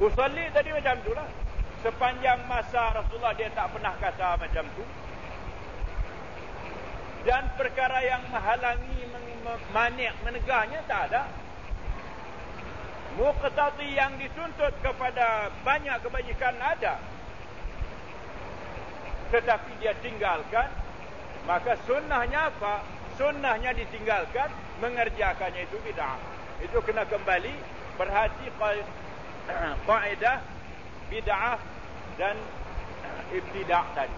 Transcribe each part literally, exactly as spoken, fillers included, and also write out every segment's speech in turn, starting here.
Usalli tadi macam tu lah. Sepanjang masa Rasulullah dia tak pernah kata macam tu. Dan perkara yang menghalangi, maniak, menegahnya tak ada. Muqtadi yang dituntut kepada banyak kebajikan ada. Tetapi dia tinggalkan, maka sunnahnya apa? Sunnahnya ditinggalkan, mengerjakannya itu bid'ah. Itu kena kembali perhati kaidah bid'ah dan ibtidah tadi.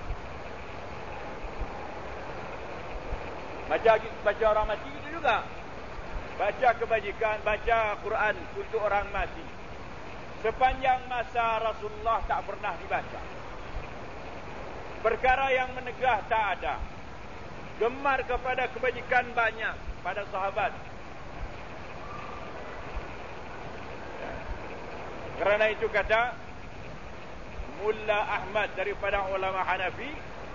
Baca baca orang mati itu juga. Baca kebajikan, baca Quran untuk orang mati. Sepanjang masa Rasulullah tak pernah dibaca. Perkara yang menegah tak ada. Gemar kepada kebajikan banyak pada sahabat. Kerana itu kata Mullah Ahmad daripada ulama Hanafi,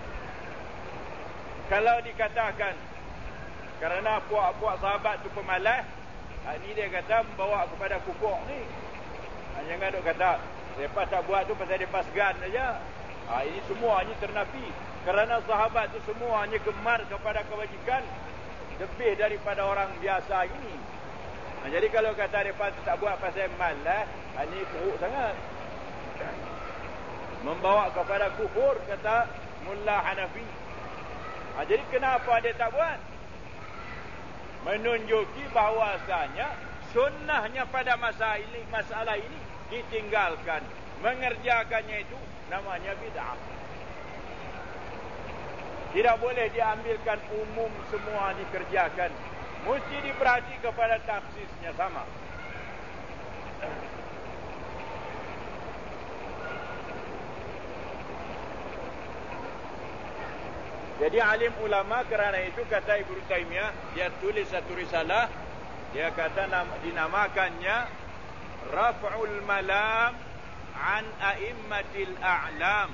kalau dikatakan kerana puak-puak sahabat tu pemalas, ini dia kata membawa kepada kufur ni. Jangan duk kata lepas tak buat tu pasal dia pasgan saja. Ha, ini semua ini ternafi. Kerana sahabat tu semua hanya gemar kepada kebajikan lebih daripada orang biasa ini. Ha, jadi kalau kata mereka tak buat pasal malas, ha, ini buruk sangat. Membawa kepada kufur, kata Mullah Hanafi. Ha, jadi kenapa dia tak buat? Menunjuki bahawasanya sunnahnya pada masa ini, masalah ini ditinggalkan. Mengerjakannya itu namanya bid'ah. Tidak boleh diambilkan umum semua dikerjakan. Mesti diperhati kepada taksisnya sama. Jadi alim ulama kerana itu kata Ibnu Taimiyah, dia tulis satu risalah, dia kata dinamakannya Raf'ul Malam an A'immatil A'lam.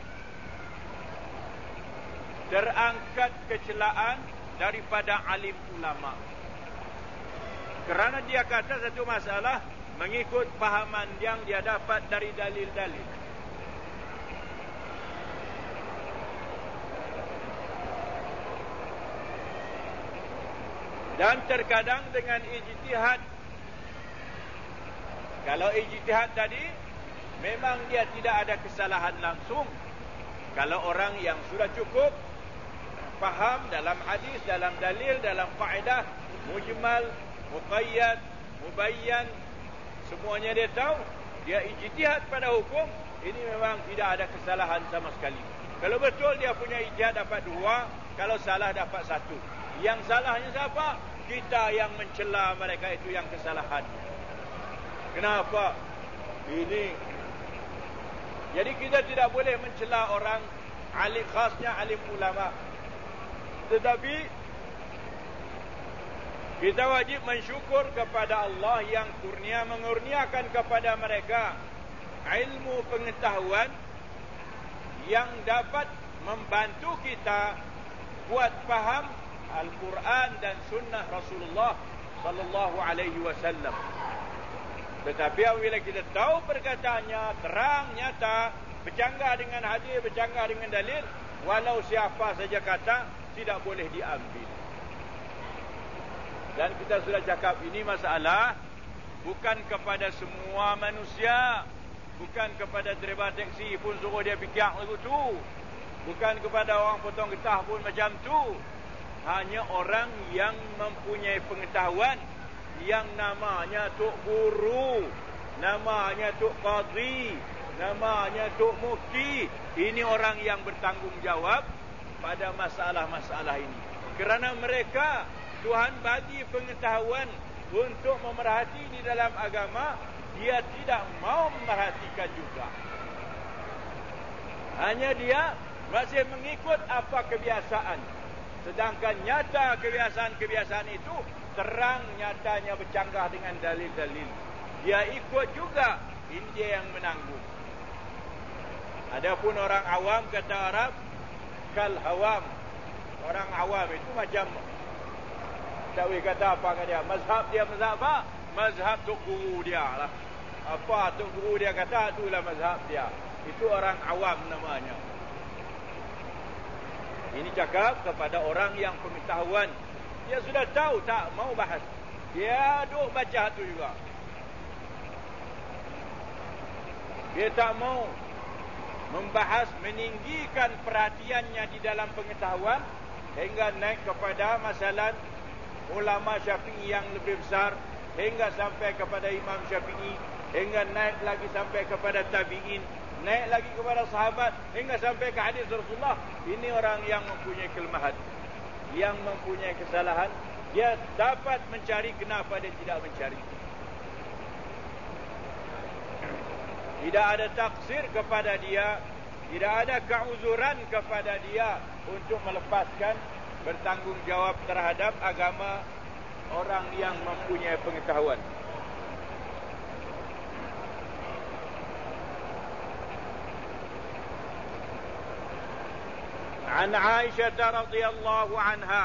Terangkat kecelaan daripada alim ulama. Kerana dia kata satu masalah mengikut pahaman yang dia dapat dari dalil-dalil. Dan terkadang dengan ijtihad. Kalau ijtihad tadi memang dia tidak ada kesalahan langsung. Kalau orang yang sudah cukup faham dalam hadis, dalam dalil, dalam kaedah, mujmal, muqayyad, mubayyan, semuanya dia tahu, dia ijtihad pada hukum, ini memang tidak ada kesalahan sama sekali. Kalau betul dia punya ijtihad dapat dua, kalau salah dapat satu. Yang salahnya siapa? Kita yang mencela mereka itu yang kesalahan. Kenapa? Ini. Jadi kita tidak boleh mencela orang alim, khasnya alim ulama. Tetapi kita wajib mensyukur kepada Allah yang kurnia mengurniakan kepada mereka ilmu pengetahuan yang dapat membantu kita buat faham Al-Quran dan Sunnah Rasulullah Sallallahu Alaihi Wasallam. Tetapi apabila kita tahu perkataannya terang, nyata, bercanggah dengan hadis, bercanggah dengan dalil, walau siapa saja kata, tidak boleh diambil. Dan kita sudah cakap ini masalah bukan kepada semua manusia, bukan kepada driver taksi pun suruh dia fikir lagu tu, bukan kepada orang potong getah pun macam tu. Hanya orang yang mempunyai pengetahuan, yang namanya Tok Guru, namanya Tok Qadhi, namanya Tok Mufti. Ini orang yang bertanggungjawab pada masalah-masalah ini. Kerana mereka, Tuhan bagi pengetahuan untuk memerhati di dalam agama, dia tidak mau memerhatikan juga. Hanya dia masih mengikut apa kebiasaan. Sedangkan nyata kebiasaan-kebiasaan itu terang nyatanya bercanggah dengan dalil-dalil. Dia ikut juga, ini dia yang menanggung. Adapun orang awam, kata Arab, kal hawam. Orang awam itu macam, tak boleh kata apa kan dia. Mazhab dia mazhab apa? Mazhab Tok Guru dia lah. Apa Tok Guru dia kata, itulah mazhab dia. Itu orang awam namanya. Ini cakap kepada orang yang pengetahuan. Dia sudah tahu, tak mau bahas. Dia duk baca itu juga. Dia tak mau membahas, meninggikan perhatiannya di dalam pengetahuan hingga naik kepada masalah ulama Syafi'i yang lebih besar, hingga sampai kepada Imam Syafi'i, hingga naik lagi sampai kepada tabi'in, naik lagi kepada sahabat, hingga sampai ke hadis Rasulullah. Ini orang yang mempunyai kelemahan, yang mempunyai kesalahan. Dia dapat mencari, kenapa dia tidak mencari. Tidak ada taksir kepada dia, tidak ada keuzuran kepada dia untuk melepaskan bertanggungjawab terhadap agama orang yang mempunyai pengetahuan. An Aisyah radhiyallahu anha,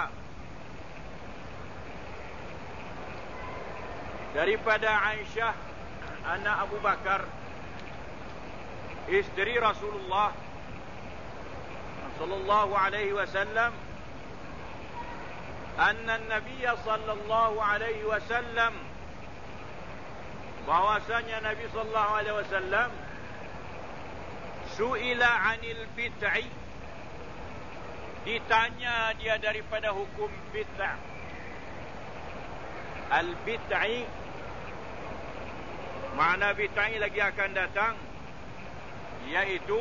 daripada Aisyah anak Abu Bakar, istri Rasulullah sallallahu alaihi wasallam, anna an-nabiy sallallahu alaihi wasallam, bahwasanya Nabi sallallahu alaihi wasallam suila 'anil bid'ah, ditanya dia daripada hukum bid'ah. Al-bid'ah, makna bid'ah lagi akan datang, yaitu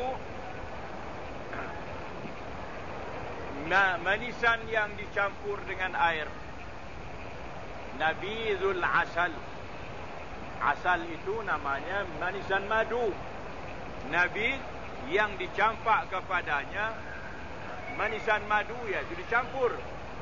manisan yang dicampur dengan air. Nabizul asal. Asal itu namanya manisan madu. Nabiz yang dicampak kepadanya manisan madu, ya, itu dicampur.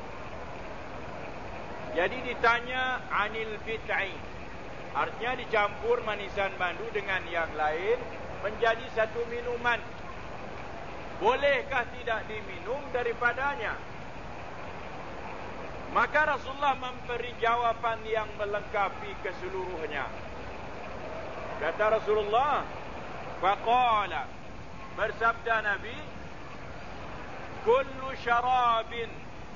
Jadi ditanya anil bid'ah, artinya dicampur manisan madu dengan yang lain menjadi satu minuman. Bolehkah tidak diminum daripadanya? Maka Rasulullah memberi jawapan yang melengkapi keseluruhnya. Kata Rasulullah, faqala, bersabda Nabi, kullu syarabin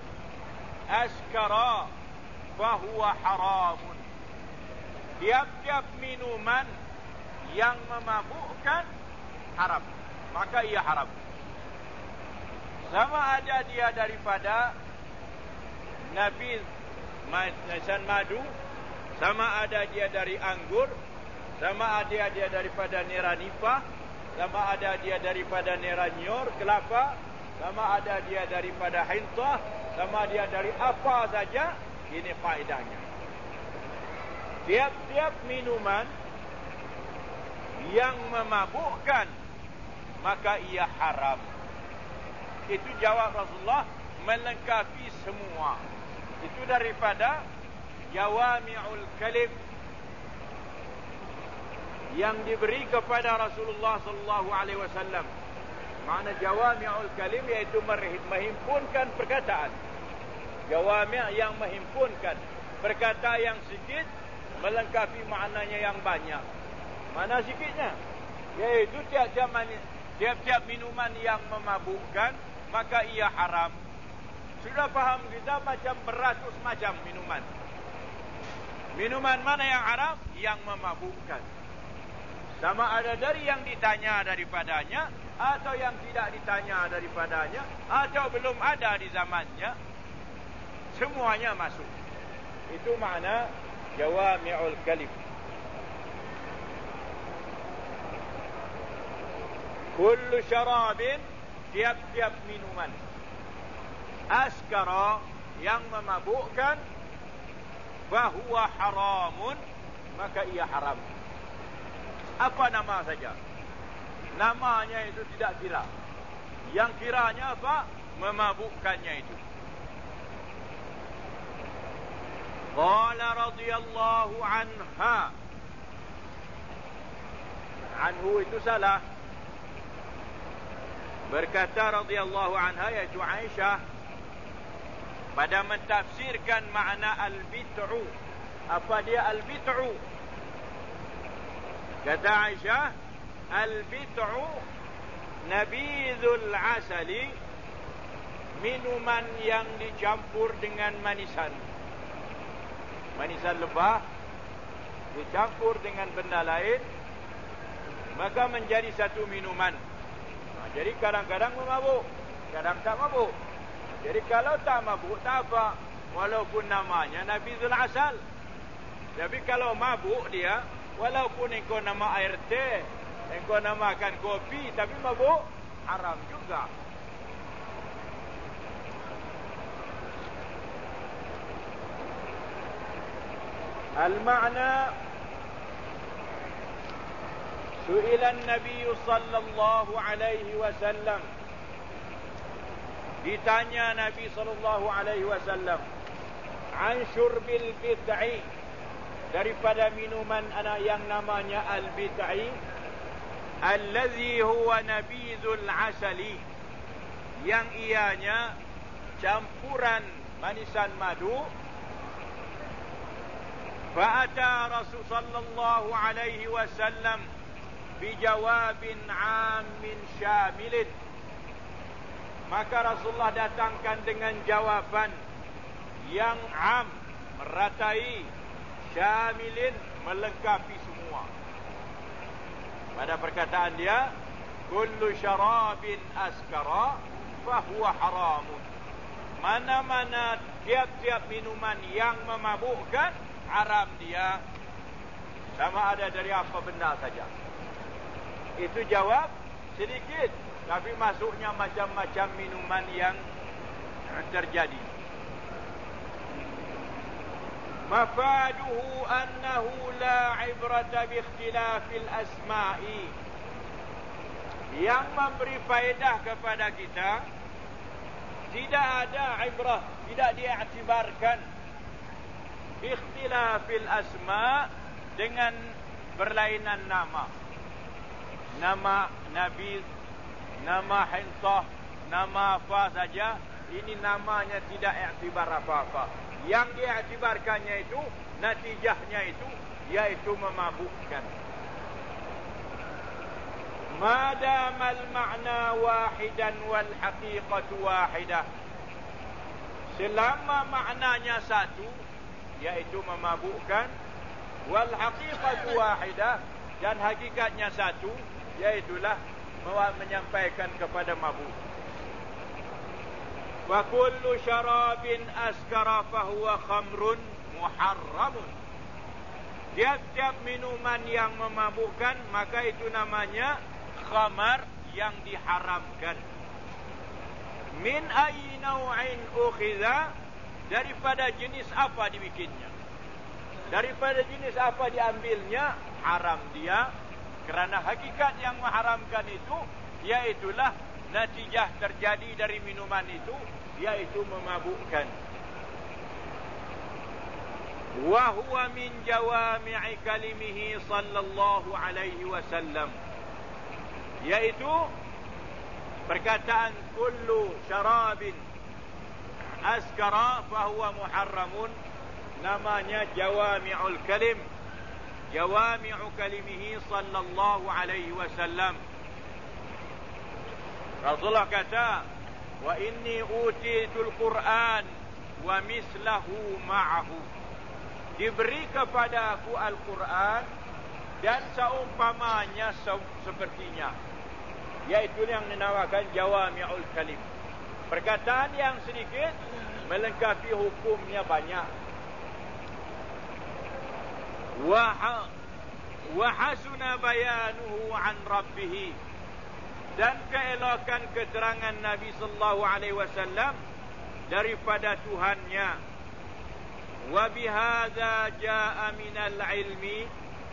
askara fahuwa haramun. Tiap-tiap minuman yang memabukkan haram, maka ia haram. Sama ada dia daripada nabiz manisan madu, sama ada dia dari anggur, sama ada dia daripada nira nipah, sama ada dia daripada nira nyor, kelapa, sama ada dia daripada hintah, sama dia dari apa saja. Ini faedahnya. Tiap-tiap minuman yang memabukkan, maka ia haram. Itu jawab Rasulullah, melengkapi semua. Itu daripada jawami'ul kalim yang diberi kepada Rasulullah sallallahu alaihi wasallam. Makna jawami'ul kalim iaitu menghimpunkan perkataan. Jawami' yang menghimpunkan perkataan yang sikit melengkapi maknanya yang banyak. Mana sikitnya? Iaitu tiap-tiap tiap-tiap minuman yang memabukkan, maka ia haram. Sudah faham kita macam beratus macam minuman. Minuman mana yang haram? Yang memabukkan. Sama ada dari yang ditanya daripadanya, atau yang tidak ditanya daripadanya, atau belum ada di zamannya, semuanya masuk. Itu makna jawami'ul kalim. Kullu syarabin, tiap-tiap minuman, askara, yang memabukkan, fahuwa haramun, maka ia haram. Apa nama saja, namanya itu tidak kira. Yang kiranya apa? Memabukkannya itu. Qala radhiyallahu anha, anhu itu salah. Berkata radhiyallahu anha, iaitu Aisyah, pada mentafsirkan makna al-bid'u. Apa dia al-bid'u? Kata Aisyah, al-bid'u nabidhul asali, minuman yang dicampur dengan manisan. Manisan lebah dicampur dengan benda lain, maka menjadi satu minuman. Nah, jadi kadang-kadang memabuk, kadang tak mabuk. Jadi kalau tak mabuk, tak apa, walaupun namanya nabidhul asal. Tapi kalau mabuk dia, walaupun engkau nama air teh, engkau namakan kopi, tapi mabuk, haram juga. Al-ma'na, su'ila Nabi sallallahu alaihi wasallam, ditanya Nabi sallallahu alaihi wasallam, an syurbil bid'i, daripada minuman anak yang namanya al-bid'i, allazi huwa nabidhul asali, yang ianya campuran manisan madu. Fa'ata Rasul sallallahu alaihi wasallam bijawabin 'amin syamilin, maka Rasulullah datangkan dengan jawaban yang 'am, meratai, syamilin, melengkapi semua. Pada perkataan dia, kullu syarabin askara fahuwa haramun, mana-mana tiap-tiap minuman yang memabukkan, haram dia, sama ada dari apa benda saja. Itu jawab sedikit, tapi masuknya macam-macam minuman yang terjadi. Mafaduhu annahu la ibrata bi ikhtilafil asma'i, yang memberi faedah kepada kita, tidak ada ibrah, tidak diiktibarkan ikhtilafil asma, dengan berlainan nama. Nama Nabi, nama Hintah, nama apa saja, ini namanya tidak iktibar apa-apa. Yang diiktibarkannya itu, natijahnya itu, yaitu memabukkan. Madamal ma'na wahidan wal haqiqatu wahidah, selama maknanya satu, yaitu memabukkan, wal haqiqatu wahidah, dan hakikatnya satu, yaitulah menyampaikan kepada mabuk. Wa kullu syarabin askara fahuwa khamrun muharramun, tiap-tiap minuman yang memabukkan, maka itu namanya khamar, yang diharamkan. Min ayyi naw'in ukhidha, daripada jenis apa dibikinnya, daripada jenis apa diambilnya, haram dia. Kerana hakikat yang mengharamkan itu, iaitulah natijah terjadi dari minuman itu, iaitu memabukkan. Wa huwa min jawami'i kalimihi sallallahu alaihi wasallam, iaitu perkataan kullu syarabin askara fahuwa muharramun, namanya jawami'ul kalim, jawami'u kalimihi sallallahu alaihi wasallam. Rasulullah kata, wa inni utitul Qur'an wa mislahu ma'ahu, diberi kepada aku Al-Quran dan seumpamanya sepertinya, iaitu yang dinamakan jawami'ul kalim, perkataan yang sedikit melengkapi hukumnya banyak. Wa hasuna bayanuhu an rabbih, dan keelokan keterangan Nabi sallallahu alaihi wasallam daripada Tuhannya. Wa bihadza jaa minal ilmi,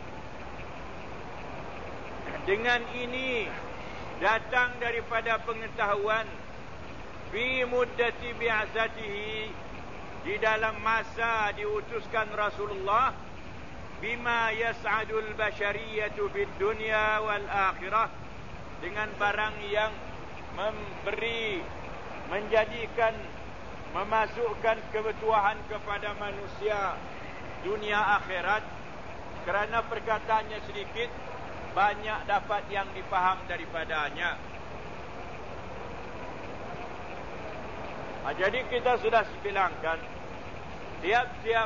dengan ini datang daripada pengetahuan, fi muddati bi'asatihi, di dalam masa diutuskan Rasulullah, bima yas'adul bashariyatu fid dunya wal akhirah, dengan barang yang memberi, menjadikan, memasukkan kebutuhan kepada manusia dunia akhirat. Kerana perkataannya sedikit, banyak dapat yang dipaham daripadanya. Ha, jadi kita sudah bilangkan, tiap-tiap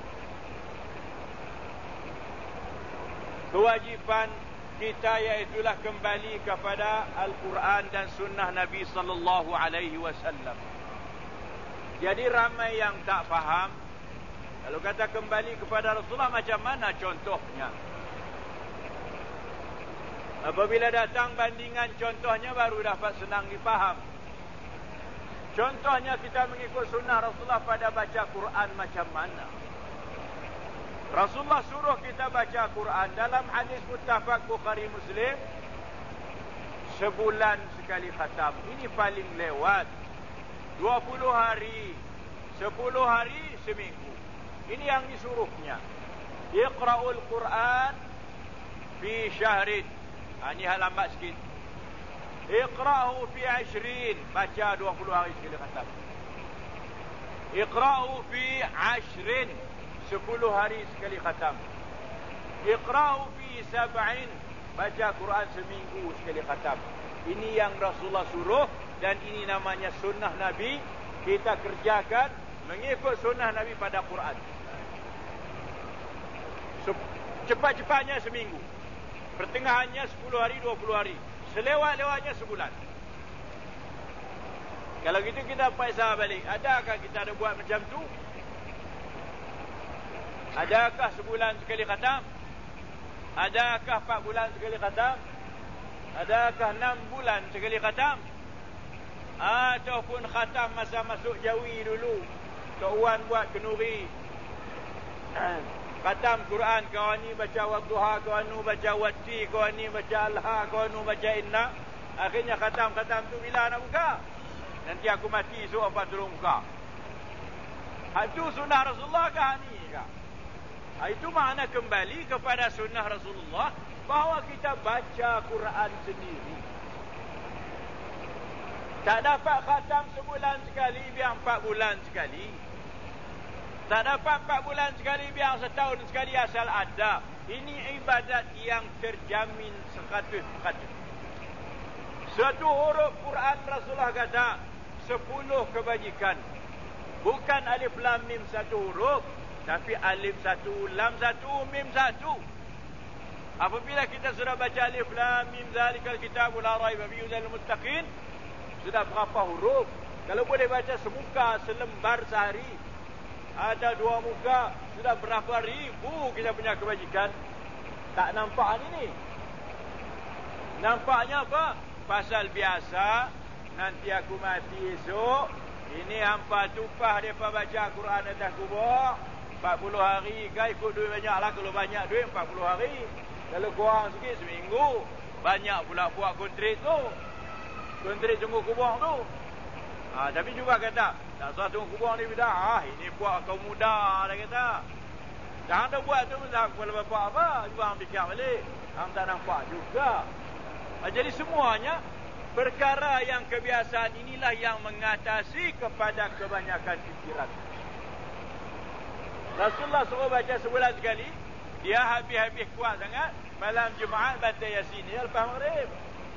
kewajipan kita iaitulah kembali kepada Al-Quran dan Sunnah Nabi sallallahu alaihi wasallam. Jadi ramai yang tak faham. Kalau kata kembali kepada Rasulullah, macam mana contohnya? Apabila datang bandingan contohnya, baru dapat senang dipaham. Contohnya kita mengikut sunnah Rasulullah pada baca Quran macam mana? Rasulullah suruh kita baca Quran dalam hadis muttafaq Bukhari Muslim, sebulan sekali khatam. Ini paling lewat. dua puluh hari, sepuluh hari, seminggu. Ini yang disuruhnya. Iqra'ul Quran fi syahrin. Ha, ini hal lambat sikit. Iqra'u fi ashrin. Baca dua puluh hari sekali khatam. Iqra'u fi ashrin. sepuluh hari sekali khatam. Iqra'u fi sab'in. Baca Quran seminggu sekali khatam. Ini yang Rasulullah suruh, dan ini namanya sunnah Nabi. Kita kerjakan mengikut sunnah Nabi pada Quran. Cepat-cepatnya seminggu. Pertengahannya sepuluh hari, dua puluh hari. Selewat-lewatnya sebulan. Kalau gitu kita periksa balik. Adakah kita ada buat macam tu? Adakah sebulan sekali khatam? Adakah empat bulan sekali khatam? Adakah enam bulan sekali khatam? Ataupun khatam masa masuk Jawi dulu, Tok Wan buat kenuri. Khatam Quran, kawan ni baca Wadduha, kawan ni baca Wati, kawan ni baca Alha, kawan ni baca Inna. Akhirnya khatam-khatam tu bila nak buka? Nanti aku mati, esok apa tolong buka. Itu sunnah Rasulullah kah ni kah? Itu makna kembali kepada sunnah Rasulullah, bahawa kita baca Quran sendiri. Tak dapat khatam sebulan sekali, biar empat bulan sekali. Tak dapat empat bulan sekali, biar setahun sekali, asal ada. Ini ibadat yang terjamin seratus peratus. Satu huruf Quran Rasulullah kata sepuluh kebajikan. Bukan alif lam mim satu huruf, tapi alif satu, lam satu, mim satu. Apabila kita sudah baca alif lam mim zalikal kitabul la raiba fihi hudal muttaqin, sudah berapa huruf? Kalau boleh baca semuka, selembar sehari, ada dua muka, sudah berapa ribu kita punya kebajikan. Tak nampak ni ni. Nampaknya apa? Pasal biasa, nanti aku mati esok, ini hampa tupah mereka baca Quran atas kubur. Empat puluh hari kan, ikut duit banyak lah. Kalau banyak duit empat puluh hari, kalau kurang sikit seminggu. Banyak pula buat kontrak tu, kontrak tunggu kubur tu. Ha, tapi juga kata, tak usah tunggu kubur ni bidah. Ah, ini buat kaum muda, dia kata. Jangan dah buat tu, tak kepala bapak apa. Juga hang fikir balik, hang tak nampak juga. Ha, jadi semuanya perkara yang kebiasaan inilah yang mengatasi kepada kebanyakan fikiran. Rasulullah suruh baca sebulan sekali. Dia habis-habis kuat sangat. Malam Jumaat baca Yasin. Dia lepas Maghrib.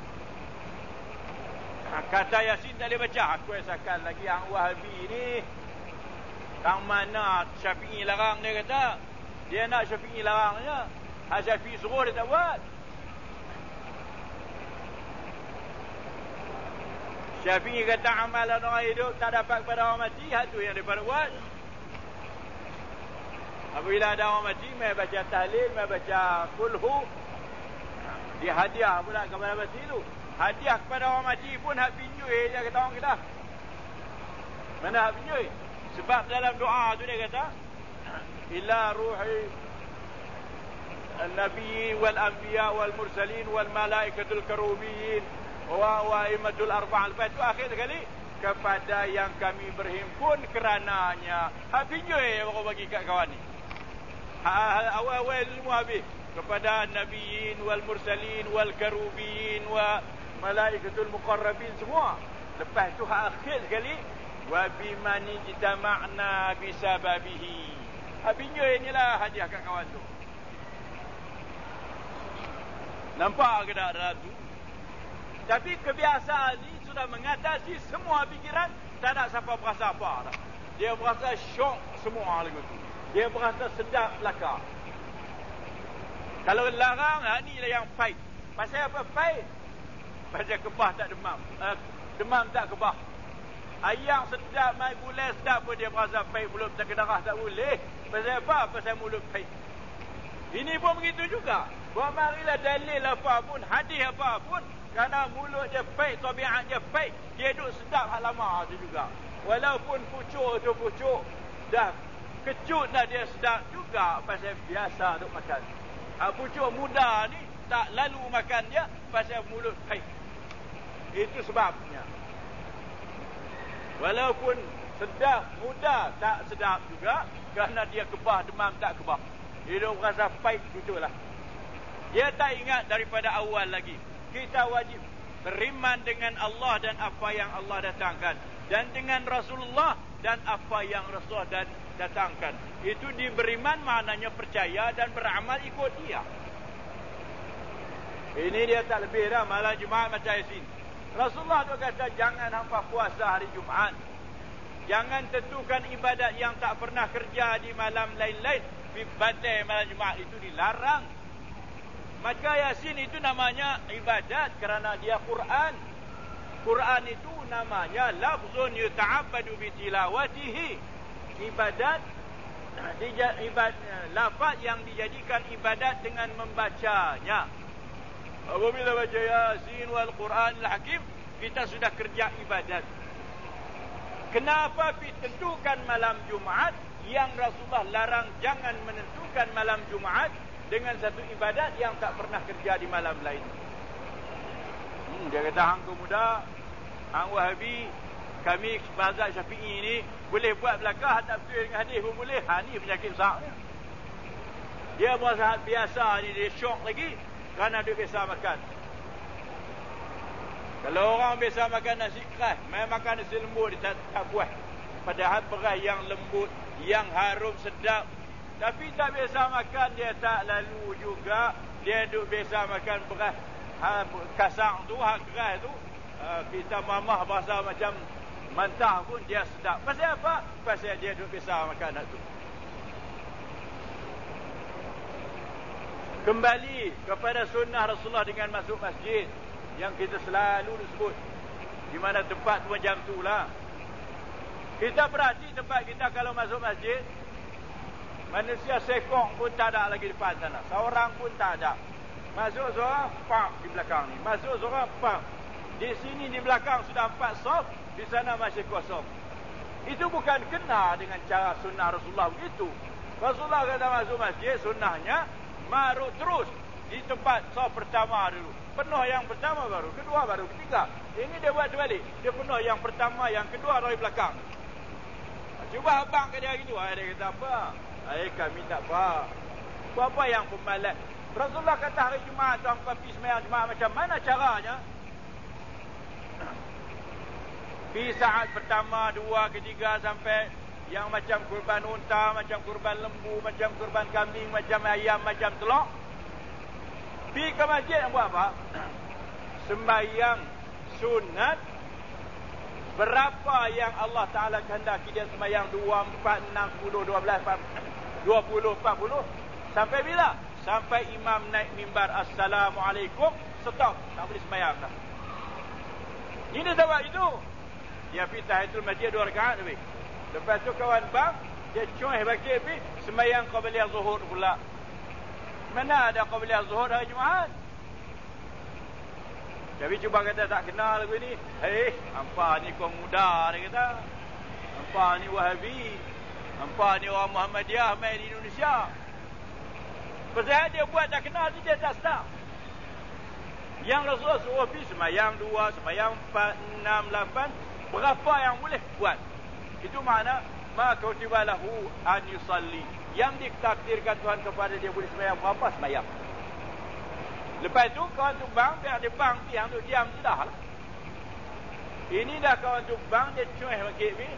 Kata Yasin tak boleh baca. Aku rasakan lagi yang Wahabi ni, tang mana Syafi'i larang, dia kata. Dia nak Syafi'i larangnya. Ha, Syafi'i suruh dia tak buat. Syafi'i kata amalan orang hidup tak dapat kepada orang mati. Itu yang dia pada buat. Apabila ada orang mati, mai baca tahlil, mai baca kulhu, dia hadiah pula kepada mati tu. Hadiah kepada orang mati pun hak pinjui dia kata orang kita. Mana hak pinjui? Sebab dalam doa tu dia kata, ila ruhi an-nabi wal anbiya wal mursalin wal malaikatul karubiyin wa waimatul arba'al. Lepas tu akhir sekali, kepada yang kami berhimpun kerananya. Hak pinjui baru bagi kat kawan ni. Awal-awal ilmu habis. Kepada nabiyin wal mursalin wal karubiyin wa malaikatul muqarrabin semua. Lepas tu hak akhir sekali, wa bimani jitama'na bisababihi. Habisnya inilah hadiah kat kawan tu. Nampak ke tak dalam tu? Tapi kebiasaan ni sudah mengatasi semua fikiran. Tak ada siapa berasa apa dah. Dia berasa syok semua lagu tu. Dia berasa sedap belaka. Kalau larang, ha, ni lah yang pahit. Pasal apa pahit? Pasal kebah tak demam. Uh, demam tak kebah. Ayam sedap, mai gulai sedap pun dia berasa pahit. Mulut tak darah tak boleh. Pasal apa? Pasal mulut pahit. Ini pun begitu juga. Buat marilah dalil apa pun, hadis apa pun. Kerana mulut dia pahit, tabiat dia pahit. Dia duduk sedap hal lama tu juga. Walaupun pucuk tu pucuk. Dah kecut dah dia sedap juga. Pasal biasa duk makan. Ha, pucuk muda ni tak lalu makan dia. Pasal mulut pahit. Itu sebabnya. Walaupun sedap, muda tak sedap juga. Kerana dia kebah, demam tak kebah. Dia duk rasa pahit pucuk lah. Dia tak ingat daripada awal lagi. Kita wajib beriman dengan Allah dan apa yang Allah datangkan. Dan dengan Rasulullah dan apa yang Rasulullah dan datangkan. Itu diberiman maknanya percaya dan beramal ikut dia. Ini dia tak lebih dah malam Jumaat macam Yasin. Rasulullah tu kata jangan hampa puasa hari Jumaat. Jangan tentukan ibadat yang tak pernah kerja di malam lain-lain. Batal malam Jumaat itu dilarang. Maka Yasin itu namanya ibadat kerana dia Quran. Quran itu namanya lafzun yuta'abbadu bitilawatihi. Ibadat ibadat lafaz yang dijadikan ibadat dengan membacanya. Apabila baca Yasin wal Quranil Hakim, kita sudah kerja ibadat. Kenapa ditentukan malam Jumaat yang Rasulullah larang jangan menentukan malam Jumaat dengan satu ibadat yang tak pernah kerja di malam lain. Hmm, dia kata hang ke muda, hang Wahabi, kami mazhab Syafi'i ni boleh buat belakang tak betul dengan hadis pun boleh. Ha ni penyakit besar ni. Dia mazhab biasa ni dia syok lagi kerana dia biasa makan. Kalau orang biasa makan nasi keras, mai makan nasi lembut dia tak, tak puas. Padahal beras yang lembut, yang harum sedap. Tapi tak biasa makan, dia tak lalu juga. Dia duk biasa makan beras ha, kasang tu, ha, keras tu. Ha, kita mamah bahasa macam mantah pun dia sedap. Pasal apa? Pasal dia duk biasa makan tu. Kembali kepada sunnah Rasulullah dengan masuk masjid. Yang kita selalu disebut. Di mana tempat tu macam tu lah. Kita perhati tempat kita kalau masuk masjid. Manusia sekong pun tak ada lagi depan sana. Seorang pun tak ada. Masuk seorang, pam di belakang ni. Masuk seorang, pam. Di sini di belakang sudah empat sof. Di sana masih kosong. Itu bukan kena dengan cara sunnah Rasulullah begitu. Rasulullah kata masuk masjid, sunnahnya marut terus di tempat sof pertama dulu. Penuh yang pertama baru, kedua baru, ketiga. Ini dia buat terbalik. Dia penuh yang pertama, yang kedua dari belakang. Cuba abang ke dia gitu. Dia kata apa? Eh kami tak apa. Apa yang pemalas? Rasulullah kata hari Jumaat tu hampa pergi sembahyang Jumaat macam mana caranya? Di saat pertama, dua, ketiga sampai yang macam kurban unta, macam kurban lembu, macam kurban kambing, macam ayam, macam telur. Pergi ke masjid buat apa? Sembahyang sunat. Berapa yang Allah Ta'ala kehendaki dia sembahyang dua, empat, enam, sepuluh, dua belas, dua puluh, empat puluh. Sampai bila? Sampai imam naik mimbar Assalamualaikum. Stop. Tak boleh sembahyang dah. Ini dia buat itu. Dia pergi tahiyatul masjid dua rakaat lebih. Lepas tu kawan bang, dia cuih bagi pergi sembahyang qabliyah zuhur pula. Mana ada qabliyah zuhur hari Jumaat? Tapi cuba kata tak kenal lagu ni. Eh, hampa ni kaum muda dia kata. Hampa ni Wahabi. Hampa ni orang Muhammadiyah main di Indonesia. Pasal dia buat tak kenal tu dia tak sedap. Yang Rasulullah suruh pergi semayang dua, semayang empat, enam, lapan. Berapa yang boleh buat. Itu makna ma kutiba lahu an yusalli. Yang ditakdirkan Tuhan kepada dia boleh semayang berapa semayang. Lepas tu kawan tu bang, biar dia bang yang tu diam sudah lah. Ini dah kawan tu bang, dia cuih makib ni.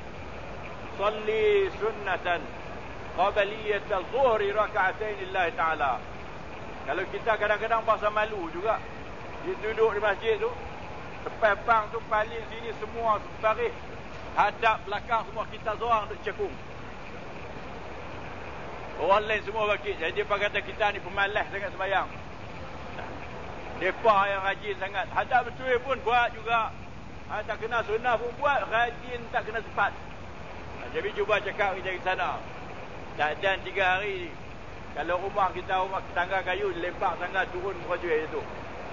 Salli sunnatan qabaliyat al-zuhri raka'atain lillahi ta'ala. Kalau kita kadang-kadang pasal malu juga. Dia duduk di masjid tu, tepi pang tu paling sini semua baris, hadap belakang semua kita seorang duk cekung. Orang lain semua bakit. Jadi dia kata kita ni pemalas sangat sembahyang. Depa yang rajin sangat, hadap betul pun buat juga. Ha, tak kena sunnah pun buat, rajin tak kena sempat. Ha, jadi cuba cakap kita ke sana. Tak dan tiga hari. Kalau rumah kita, rumah tangga kayu, lepak tangga turun rajin itu.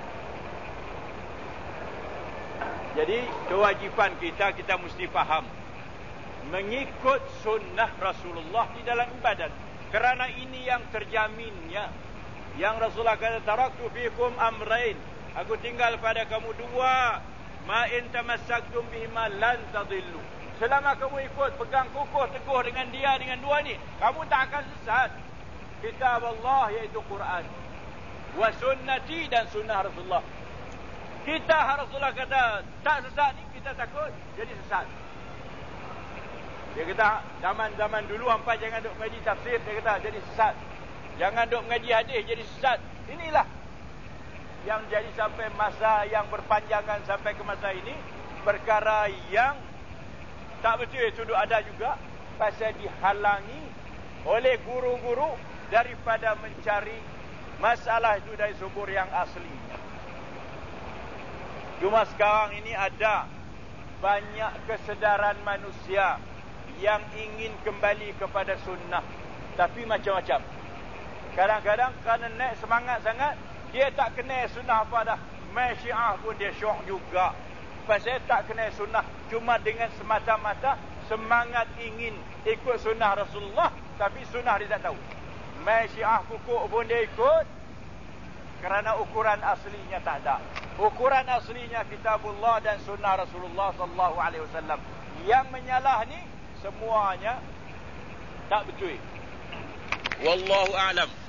Jadi kewajipan kita, kita mesti faham mengikut sunnah Rasulullah di dalam ibadat. Kerana ini yang terjaminnya. Yang Rasulullah kata, taraktu fikum amrain. Aku tinggal pada kamu dua. Ma in tamassaktum bihima lan tadillu. Selama kamu ikut, pegang kukuh, teguh dengan dia, dengan dua ni, kamu tak akan sesat. Kitab Allah iaitu Quran. Wa sunnati dan sunnah Rasulullah. Kita Rasulullah kata tak sesat ni, kita takut jadi sesat. Dia kata zaman-zaman dulu hampa jangan duk mengaji tafsir, dia kata jadi sesat. Jangan duk mengaji hadis jadi sesat. Inilah yang jadi sampai masa yang berpanjangan sampai ke masa ini, perkara yang tak betul itu ada juga pasal dihalangi oleh guru-guru daripada mencari masalah itu dari sumber yang asli. Cuma sekarang ini ada banyak kesedaran manusia yang ingin kembali kepada sunnah, tapi macam-macam. Kadang-kadang kerana naik semangat sangat, dia tak kenal sunnah apa dah. Mai Syiah pun dia syok juga. Pasal tak kenal sunnah, cuma dengan semata-mata semangat ingin ikut sunnah Rasulullah, tapi sunnah dia tak tahu. Mai Syiah pukuk pun dia ikut, kerana ukuran aslinya tak ada. Ukuran aslinya kitabullah dan sunnah Rasulullah sallallahu alaihi wasallam. Yang menyalah ni semuanya tak betul. Wallahu a'lam.